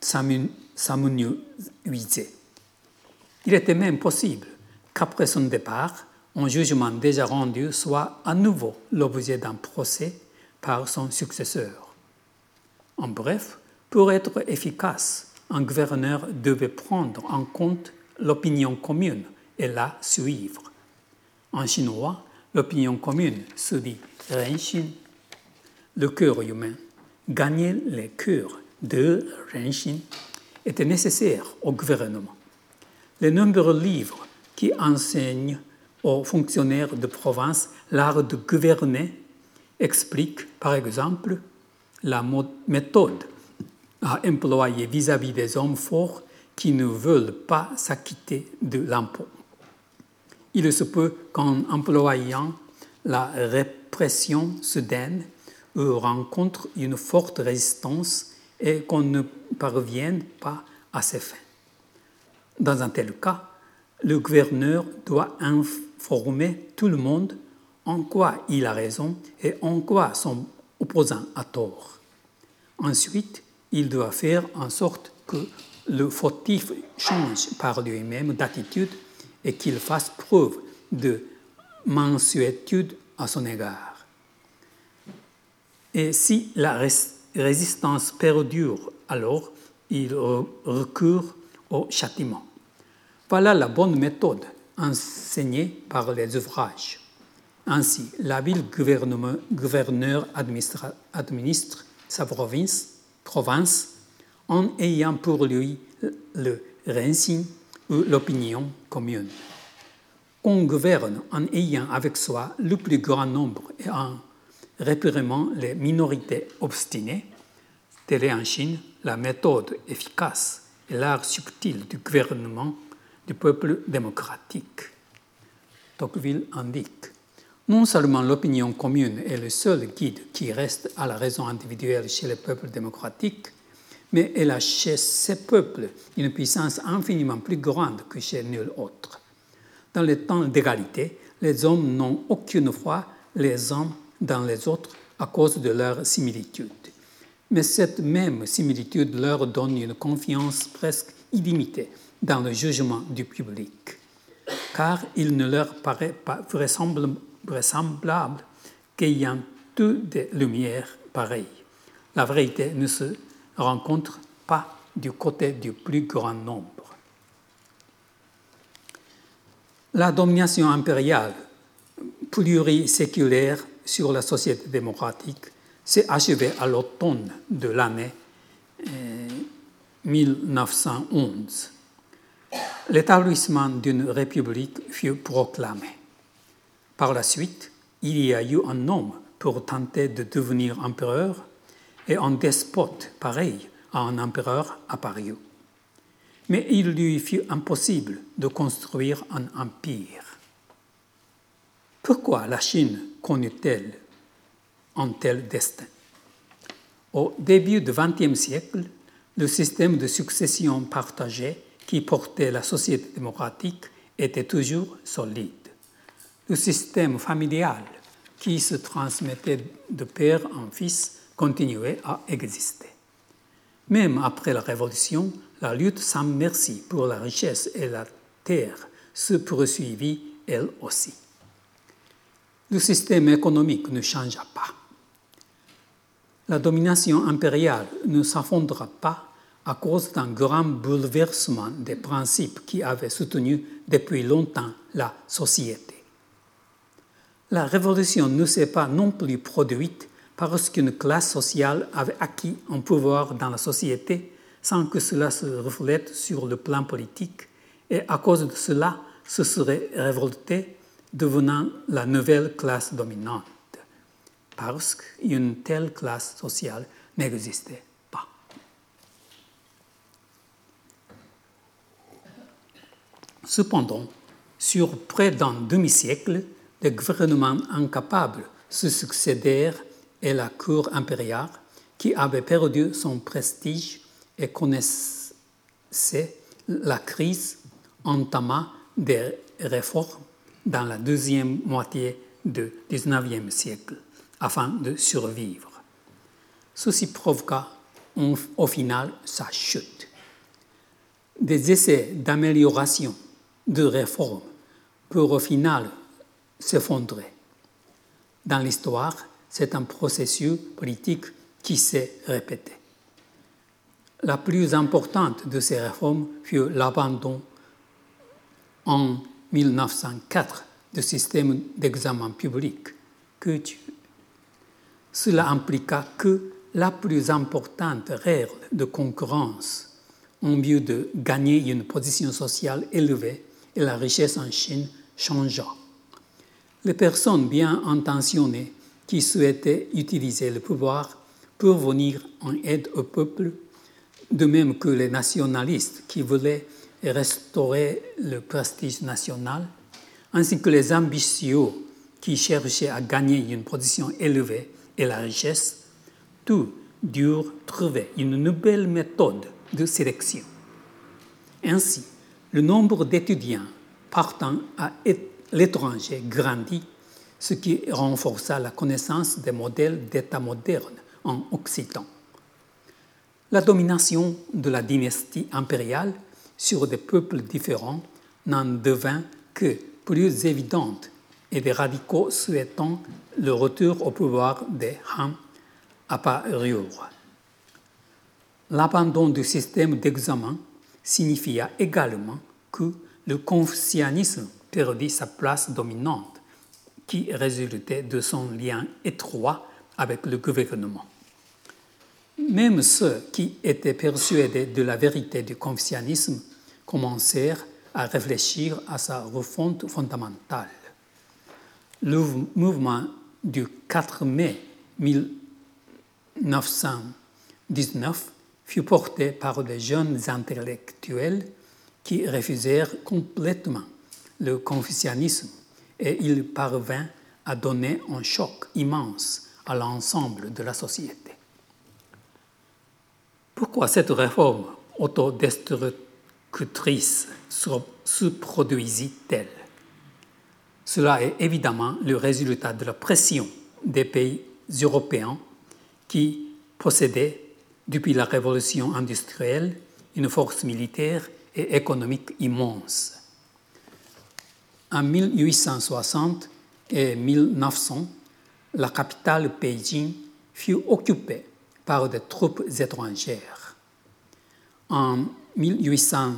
s'amenuisaient. Il était même possible qu'après son départ, un jugement déjà rendu soit à nouveau l'objet d'un procès par son successeur. En bref, pour être efficace, un gouverneur devait prendre en compte l'opinion commune et la suivre. En chinois, l'opinion commune se dit renxin, le cœur humain. Gagner les cœurs de renxin était nécessaire au gouvernement. Les nombreux livres qui enseignent aux fonctionnaires de province l'art de gouverner expliquent, par exemple, la méthode à employer vis-à-vis des hommes forts qui ne veulent pas s'acquitter de l'impôt. Il se peut qu'en employant la répression soudaine, on rencontre une forte résistance et qu'on ne parvienne pas à ses fins. Dans un tel cas, le gouverneur doit informer tout le monde en quoi il a raison et en quoi son opposant a tort. Ensuite, il doit faire en sorte que le fautif change par lui-même d'attitude et qu'il fasse preuve de mansuétude à son égard. Et si la résistance perdure, alors il recourt au châtiment. Voilà la bonne méthode enseignée par les ouvrages. Ainsi, l'habile gouverneur administre, administre sa province, province en ayant pour lui le renxin ou l'opinion commune. On gouverne en ayant avec soi le plus grand nombre et en réprimant les minorités obstinées. Telle est en Chine la méthode efficace et l'art subtil du gouvernement du peuple démocratique. Tocqueville indique: non seulement l'opinion commune est le seul guide qui reste à la raison individuelle chez les peuples démocratiques, mais elle a chez ces peuples une puissance infiniment plus grande que chez nul autre. Dans les temps d'égalité, les hommes n'ont aucune foi les uns dans les autres à cause de leur similitude. Mais cette même similitude leur donne une confiance presque illimitée dans le jugement du public, car il ne leur paraît pas vraisemblable qu'ayant deux des lumières pareilles, la vérité ne se rencontre pas du côté du plus grand nombre. La domination impériale pluriséculaire sur la société démocratique s'est achevée à l'automne de l'année mille neuf cent onze. L'établissement d'une république fut proclamé. Par la suite, il y a eu un homme pour tenter de devenir empereur et un despote pareil à un empereur apparut. Mais il lui fut impossible de construire un empire. Pourquoi la Chine connut-elle un tel destin? Au début du vingtième siècle, le système de succession partagée qui portait la société démocratique était toujours solide. Le système familial qui se transmettait de père en fils continuait à exister. Même après la Révolution, la lutte sans merci pour la richesse et la terre se poursuivit elle aussi. Le système économique ne changea pas. La domination impériale ne s'affondra pas à cause d'un grand bouleversement des principes qui avaient soutenu depuis longtemps la société. La révolution ne s'est pas non plus produite parce qu'une classe sociale avait acquis un pouvoir dans la société sans que cela se reflète sur le plan politique, et à cause de cela se serait révoltée, devenant la nouvelle classe dominante, parce qu'une telle classe sociale n'existait pas. Cependant, sur près d'un demi-siècle, les gouvernements incapables se succédèrent et la cour impériale, qui avait perdu son prestige et connaissait la crise, entama des réformes dans la deuxième moitié du dix-neuvième siècle afin de survivre. Ceci provoqua au final sa chute. Des essais d'amélioration, de réforme, peuvent au final s'effondrer. Dans l'histoire, c'est un processus politique qui s'est répété. La plus importante de ces réformes fut l'abandon en mille neuf cent quatre du système d'examen public. Que tu... Cela impliqua que la plus importante règle de concurrence en vue de gagner une position sociale élevée et la richesse en Chine changea. Les personnes bien intentionnées qui souhaitaient utiliser le pouvoir pour venir en aide au peuple, de même que les nationalistes qui voulaient restaurer le prestige national, ainsi que les ambitieux qui cherchaient à gagner une position élevée et la richesse, tous durent trouver une nouvelle méthode de sélection. Ainsi, le nombre d'étudiants partant à l'étranger grandit, ce qui renforça la connaissance des modèles d'État modernes en Occident. La domination de la dynastie impériale sur des peuples différents n'en devint que plus évidente et des radicaux souhaitant le retour au pouvoir des Han apparurent. L'abandon du système d'examen signifia également que le confucianisme perdit sa place dominante qui résultait de son lien étroit avec le gouvernement. Même ceux qui étaient persuadés de la vérité du confucianisme commencèrent à réfléchir à sa refonte fondamentale. Le mouvement du quatre mai mille neuf cent dix-neuf fut porté par des jeunes intellectuels qui refusèrent complètement le confucianisme et il parvint à donner un choc immense à l'ensemble de la société. Pourquoi cette réforme autodestructrice se produisit-elle? Cela est évidemment le résultat de la pression des pays européens qui possédaient, depuis la révolution industrielle, une force militaire et économique immense. En mille huit cent soixante et mille neuf cents, la capitale Pékin fut occupée par des troupes étrangères. En mille huit cent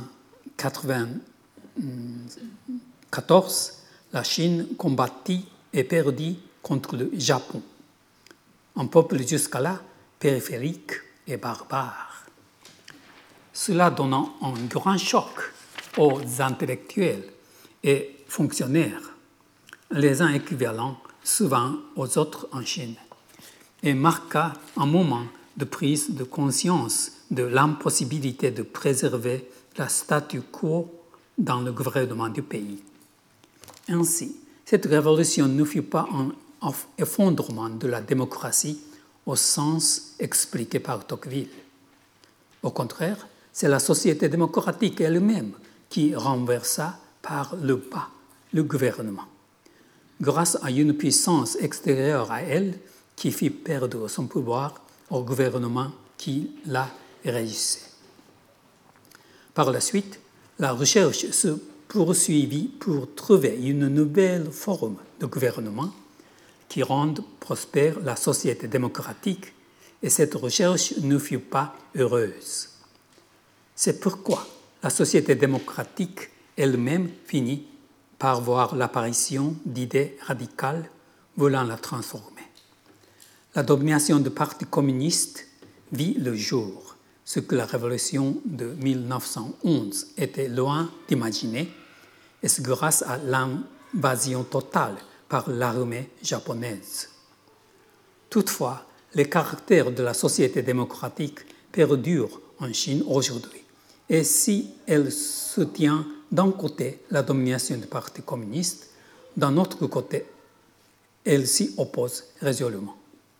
quatre-vingt-quatorze, la Chine combattit et perdit contre le Japon, un peuple jusqu'à-là périphérique et barbare. Cela donna un grand choc aux intellectuels et fonctionnaires, les uns équivalents souvent aux autres en Chine, et marqua un moment de prise de conscience de l'impossibilité de préserver le statu quo dans le gouvernement du pays. Ainsi, cette révolution ne fut pas un effondrement de la démocratie au sens expliqué par Tocqueville. Au contraire, c'est la société démocratique elle-même qui renversa par le bas le gouvernement, grâce à une puissance extérieure à elle qui fit perdre son pouvoir au gouvernement qui la régissait. Par la suite, la recherche se poursuivit pour trouver une nouvelle forme de gouvernement qui rende prospère la société démocratique, et cette recherche ne fut pas heureuse. C'est pourquoi la société démocratique elle-même finit par voir l'apparition d'idées radicales voulant la transformer. la domination du Parti communiste vit le jour, ce que la révolution de mille neuf cent onze était loin d'imaginer, et c'est grâce à l'invasion totale par l'armée japonaise. Toutefois, les caractères de la société démocratique perdurent en Chine aujourd'hui, et si elle soutient d'un côté la domination du Parti communiste, d'un autre côté, elle s'y oppose résolument.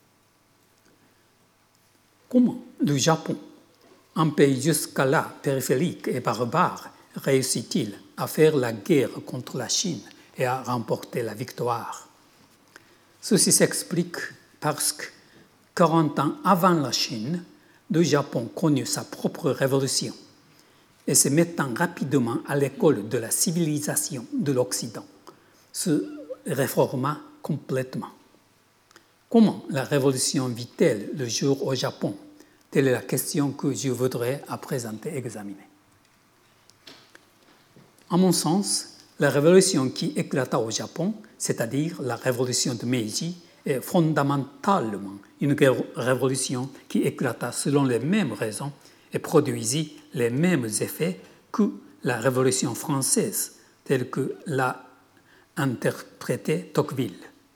Comment le Japon, un pays jusqu'à-là périphérique et barbare, réussit-il à faire la guerre contre la Chine et à remporter la victoire? Ceci s'explique parce que quarante ans avant la Chine, le Japon connut sa propre révolution et se mettant rapidement à l'école de la civilisation de l'Occident, se réforma complètement. Comment la révolution vit-elle le jour au Japon? Telle est la question que je voudrais à présent examiner. À mon sens, la révolution qui éclata au Japon, c'est-à-dire la révolution de Meiji, est fondamentalement une révolution qui éclata selon les mêmes raisons et produisit les mêmes effets que la Révolution française, telle que l'a interprétée Tocqueville.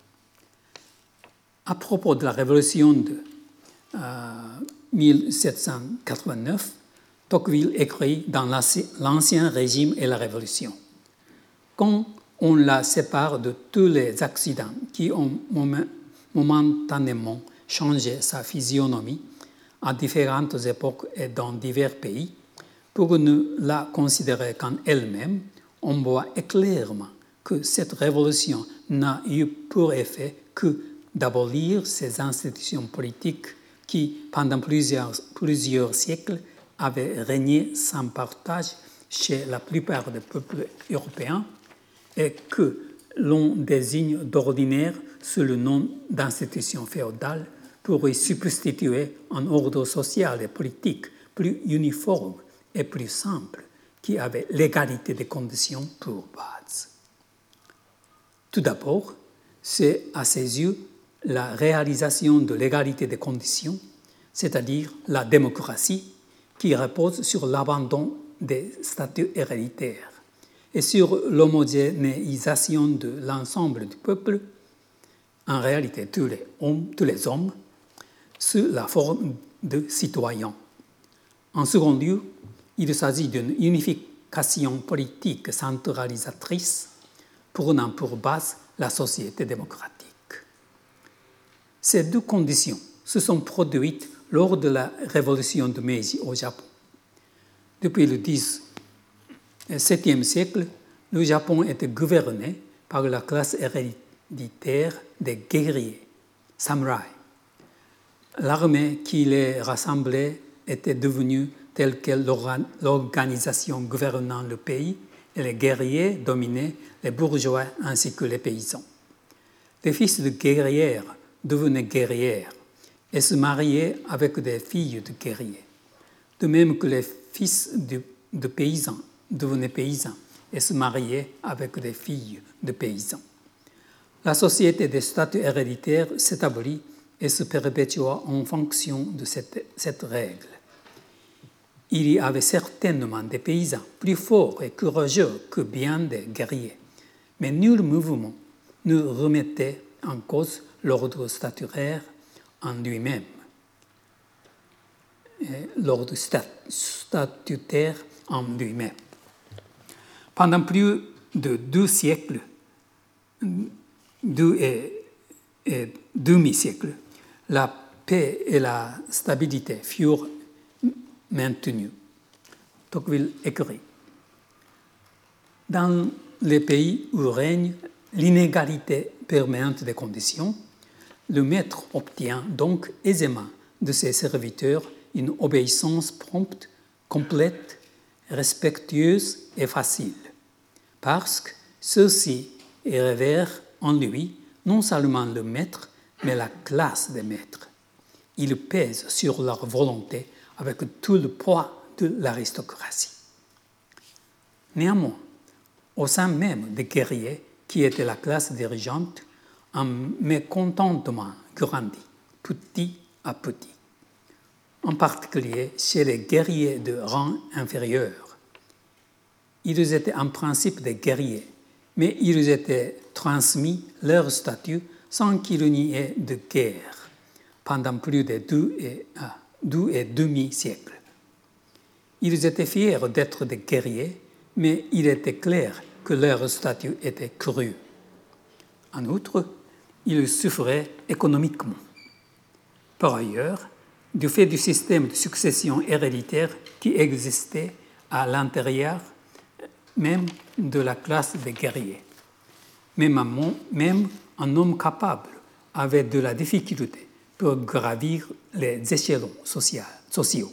À propos de la Révolution de euh, mille sept cent quatre-vingt-neuf, Tocqueville écrit dans l'Ancien Régime et la Révolution. Quand on la sépare de tous les accidents qui ont momentanément changé sa physionomie à différentes époques et dans divers pays, pour ne la considérer qu'en elle-même, on voit clairement que cette révolution n'a eu pour effet que d'abolir ces institutions politiques qui, pendant plusieurs, plusieurs siècles, avaient régné sans partage chez la plupart des peuples européens et que l'on désigne d'ordinaire sous le nom d'institution féodale pour y substituer un ordre social et politique plus uniforme et plus simple qui avait l'égalité des conditions pour base. Tout d'abord, c'est à ses yeux la réalisation de l'égalité des conditions, c'est-à-dire la démocratie, qui repose sur l'abandon des statuts héréditaires et sur l'homogénéisation de l'ensemble du peuple, en réalité tous les hommes, tous les hommes sous la forme de citoyens. En second lieu, il s'agit d'une unification politique centralisatrice prenant pour base la société démocratique. Ces deux conditions se sont produites lors de la révolution de Meiji au Japon. Depuis le dix-septième siècle, le Japon était gouverné par la classe héréditaire des guerriers, samouraïs. L'armée qui les rassemblait était devenue telle que l'organisation gouvernant le pays et les guerriers dominaient les bourgeois ainsi que les paysans. Les fils de guerrières devenaient guerrières et se mariaient avec des filles de guerriers, de même que les fils de, de paysans devenaient paysans et se mariaient avec des filles de paysans. La société des statuts héréditaires s'établit et se perpétua en fonction de cette, cette règle. Il y avait certainement des paysans plus forts et courageux que bien des guerriers, mais nul mouvement ne remettait en cause l'ordre statutaire en lui-même. L'ordre statutaire en lui-même. Pendant plus de deux siècles, deux et, et demi-siècles, la paix et la stabilité furent maintenues. Tocqueville écrit. Dans les pays où règne l'inégalité permanente des conditions, le maître obtient donc aisément de ses serviteurs une obéissance prompte, complète, respectueuse et facile, parce que ceux-ci révèrent en lui non seulement le maître, mais la classe des maîtres. Ils pèsent sur leur volonté avec tout le poids de l'aristocratie. Néanmoins, au sein même des guerriers, qui étaient la classe dirigeante, un mécontentement grandit, petit à petit, en particulier chez les guerriers de rang inférieur. Ils étaient en principe des guerriers, mais ils étaient transmis leur statut sans qu'il n'y ait de guerre pendant plus de deux et, ah, deux et demi siècles. Ils étaient fiers d'être des guerriers, mais il était clair que leur statut était cru. En outre, ils souffraient économiquement. Par ailleurs, du fait du système de succession héréditaire qui existait à l'intérieur même de la classe des guerriers. Même un, même un homme capable avait de la difficulté pour gravir les échelons sociaux.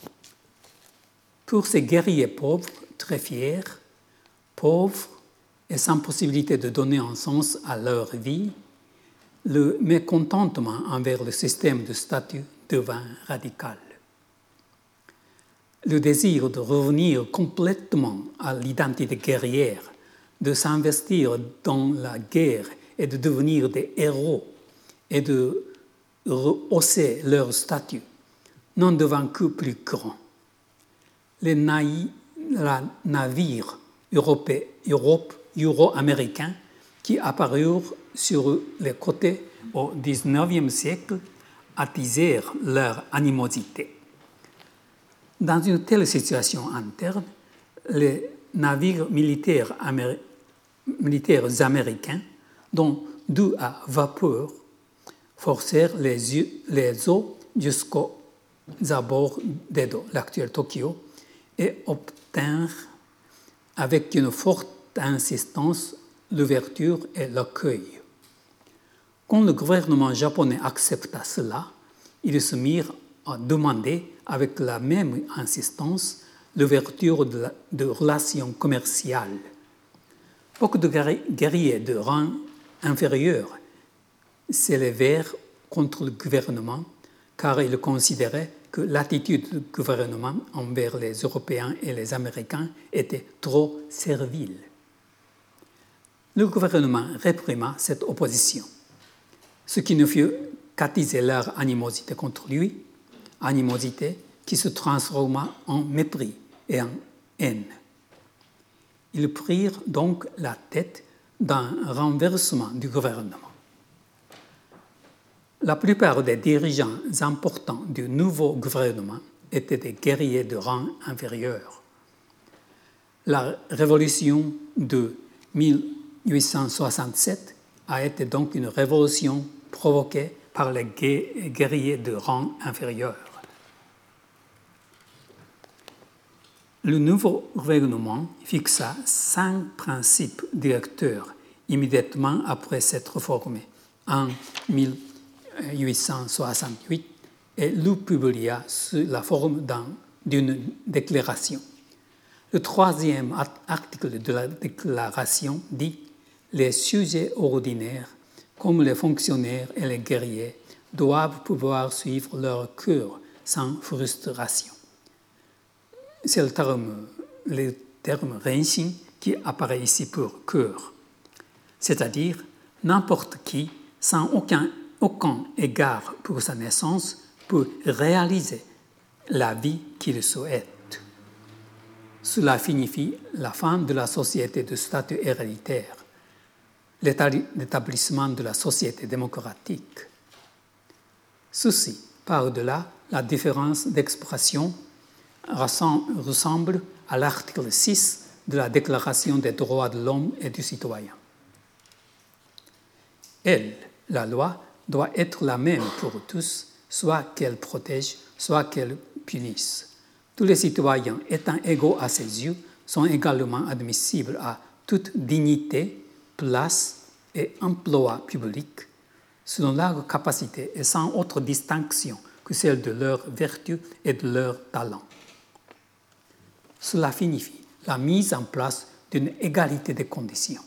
Pour ces guerriers pauvres, très fiers, pauvres et sans possibilité de donner un sens à leur vie, le mécontentement envers le système de statut devint radical. Le désir de revenir complètement à l'identité guerrière, de s'investir dans la guerre et de devenir des héros et de rehausser leur statut, n'en devint que plus grand. Les navires européens, Europe, euro-américains qui apparurent sur les côtés au dix-neuvième siècle attisèrent leur animosité. Dans une telle situation interne, les navires militaires, améri- militaires américains, dont deux à vapeur, forcèrent les, les eaux jusqu'aux abords d'Edo, l'actuel Tokyo, et obtinrent avec une forte insistance l'ouverture et l'accueil. Quand le gouvernement japonais accepta cela, ils se mirent à demander avec la même insistance l'ouverture de, la, de relations commerciales. Beaucoup de guerriers de rang inférieur s'élevèrent contre le gouvernement car ils considéraient que l'attitude du gouvernement envers les Européens et les Américains était trop servile. Le gouvernement réprima cette opposition, ce qui ne fut qu'attiser leur animosité contre lui, animosité qui se transforma en mépris et en haine. Ils prirent donc la tête d'un renversement du gouvernement. La plupart des dirigeants importants du nouveau gouvernement étaient des guerriers de rang inférieur. La révolution de mille huit cent soixante-sept a été donc une révolution provoquée par les guerriers de rang inférieur. Le nouveau gouvernement fixa cinq principes directeurs immédiatement après s'être formé en mille huit cent soixante-huit et le publia sous la forme d'une déclaration. Le troisième article de la déclaration dit « Les sujets ordinaires, comme les fonctionnaires et les guerriers, doivent pouvoir suivre leur cœur sans frustration. » C'est le terme, le terme Renshin qui apparaît ici pour cœur, c'est-à-dire n'importe qui, sans aucun, aucun égard pour sa naissance, peut réaliser la vie qu'il souhaite. Cela signifie la fin de la société de statut héréditaire, l'établissement de la société démocratique. Ceci, par-delà la différence d'expression, ressemble à l'article six de la Déclaration des droits de l'homme et du citoyen. Elle, la loi, doit être la même pour tous, soit qu'elle protège, soit qu'elle punisse. Tous les citoyens étant égaux à ses yeux sont également admissibles à toute dignité, place et emploi public, selon leur capacité et sans autre distinction que celle de leur vertu et de leur talent. Cela signifie la mise en place d'une égalité des conditions.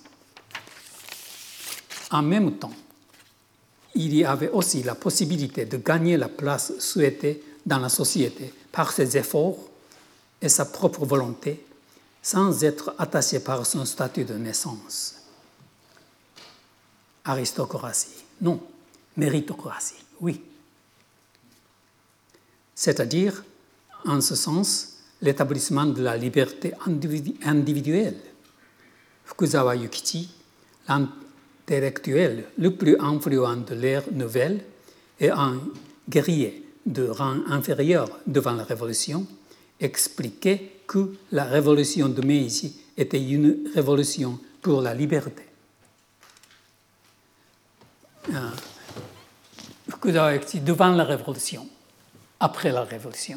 En même temps, il y avait aussi la possibilité de gagner la place souhaitée dans la société par ses efforts et sa propre volonté, sans être attaché par son statut de naissance. Aristocratie, non. Méritocratie, oui. c'est-à-dire, en ce sens, l'établissement de la liberté individuelle. Fukuzawa Yukichi, l'intellectuel le plus influent de l'ère nouvelle et un guerrier de rang inférieur devant la Révolution, expliquait que la révolution de Meiji était une révolution pour la liberté. Euh, Fukuzawa Yukichi, devant la Révolution, après la Révolution.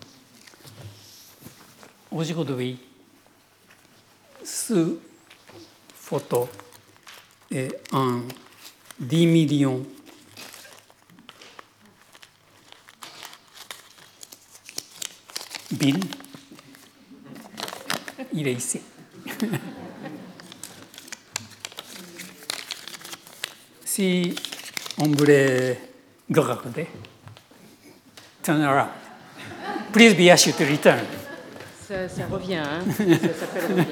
Aujourd'hui, ce photo est en dix millions Bill, il est ici. Si on voulait regarder, turn around. Please be assured to return. Ça, ça revient, hein? Ça s'appelle revient.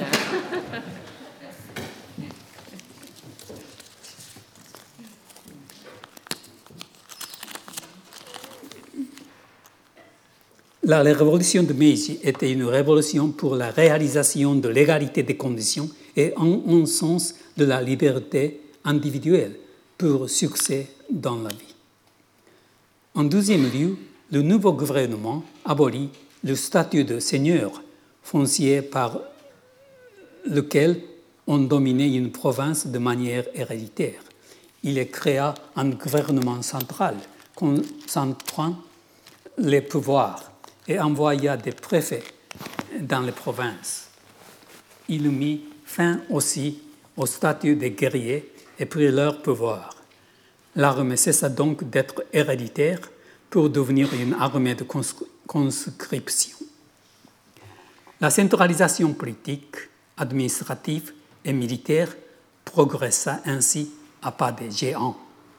La révolution de Meiji était une révolution pour la réalisation de l'égalité des conditions et en un sens de la liberté individuelle pour succès dans la vie. En deuxième lieu, le nouveau gouvernement abolit le statut de seigneur foncier par lequel on dominait une province de manière héréditaire. Il créa un gouvernement central concentrant les pouvoirs et envoya des préfets dans les provinces. Il mit fin aussi au statut des guerriers et prit leur pouvoir. L'armée cessa donc d'être héréditaire pour devenir une armée de conscription. La centralisation politique, administrative et militaire progressa ainsi à pas de géant.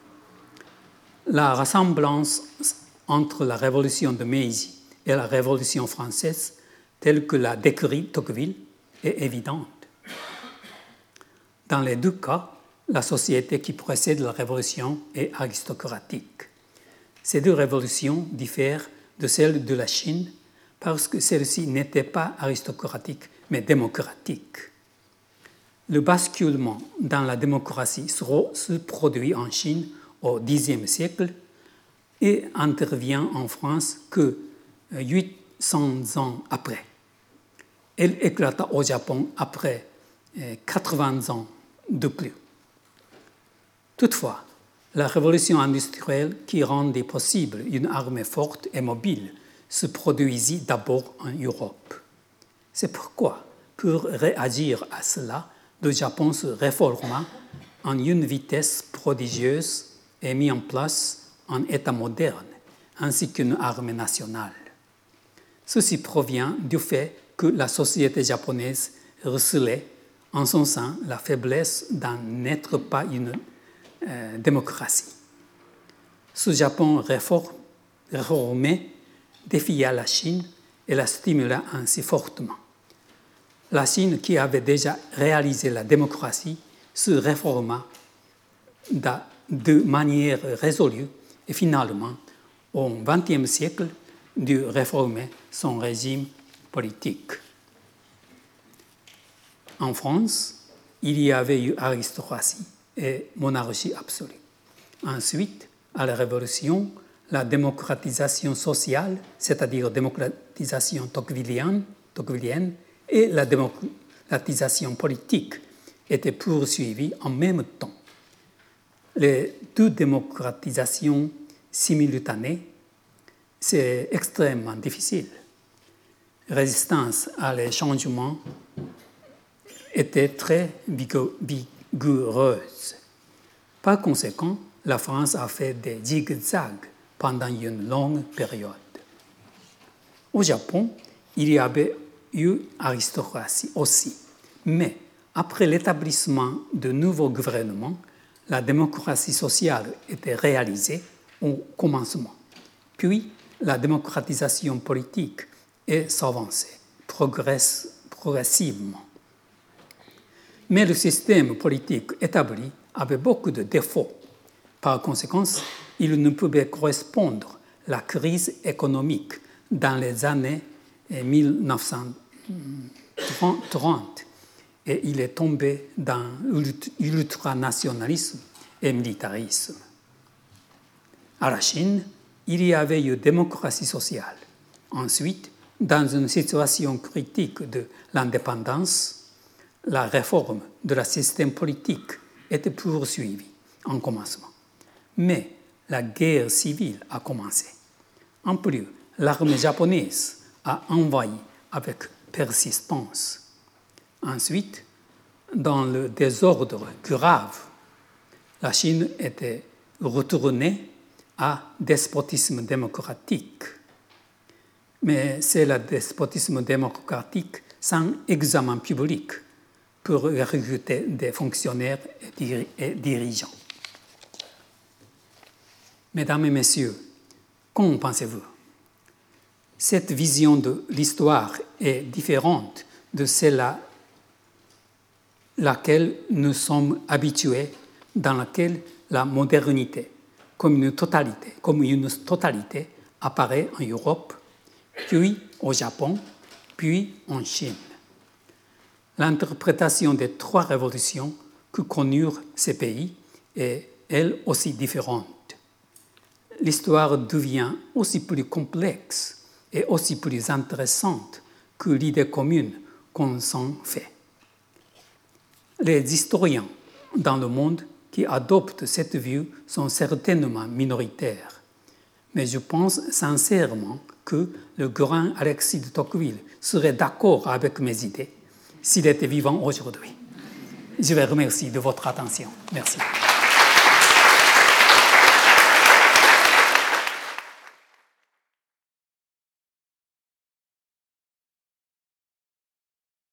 La ressemblance entre la révolution de Meiji et la Révolution française, telle que l'a décrit Tocqueville, est évidente. Dans les deux cas, la société qui précède la Révolution est aristocratique. Ces deux révolutions diffèrent de celle de la Chine parce que celle-ci n'était pas aristocratique, mais démocratique. Le basculement dans la démocratie se produit en Chine au Xe siècle et intervient en France que huit cents ans après. Elle éclata au Japon après quatre-vingts ans de plus. Toutefois, la révolution industrielle qui rendait possible une armée forte et mobile se produisit d'abord en Europe. C'est pourquoi, pour réagir à cela, le Japon se réforma en une vitesse prodigieuse et mit en place un État moderne, ainsi qu'une armée nationale. Ceci provient du fait que la société japonaise recelait en son sein la faiblesse d'en n'être pas une euh, démocratie. Ce Japon réformé défia la Chine et la stimula ainsi fortement. La Chine, qui avait déjà réalisé la démocratie, se réforma de manière résolue et finalement, au vingtième siècle, dut réformer son régime politique. En France, il y avait eu aristocratie et monarchie absolue. Ensuite, à la Révolution, la démocratisation sociale, c'est-à-dire démocratisation tocquevillienne, tocquevillienne et la démocratisation politique étaient poursuivies en même temps. Les deux démocratisations simultanées, c'est extrêmement difficile. Résistance à les changements était très vigoureuse. Par conséquent, la France a fait des zigzags pendant une longue période. Au Japon, il y avait eu aristocratie aussi, mais après l'établissement de nouveaux gouvernements, la démocratie sociale était réalisée au commencement. Puis, la démocratisation politique est s'avancer progressivement. Mais le système politique établi avait beaucoup de défauts. Par conséquent, il ne pouvait correspondre la crise économique dans les années mille neuf cent trente et il est tombé dans l'ultranationalisme et militarisme. À la Chine, il y avait eu démocratie sociale. Ensuite, dans une situation critique de l'indépendance, la réforme de la système politique était poursuivie en commencement. Mais la guerre civile a commencé. En plus, l'armée japonaise a envahi avec persistance. Ensuite, dans le désordre grave, la Chine était retournée à despotisme démocratique. Mais c'est le despotisme démocratique sans examen public pour recruter des fonctionnaires et dirigeants. Mesdames et messieurs, qu'en pensez-vous? Cette vision de l'histoire est différente de celle à laquelle nous sommes habitués, dans laquelle la modernité, comme une totalité, comme une totalité, apparaît en Europe, puis au Japon, puis en Chine. L'interprétation des trois révolutions que connurent ces pays est, elle aussi, différente. L'histoire devient aussi plus complexe et aussi plus intéressante que l'idée commune qu'on s'en fait. Les historiens dans le monde qui adoptent cette vue sont certainement minoritaires, mais je pense sincèrement que le grand Alexis de Tocqueville serait d'accord avec mes idées s'il était vivant aujourd'hui. Je vous remercie de votre attention. Merci.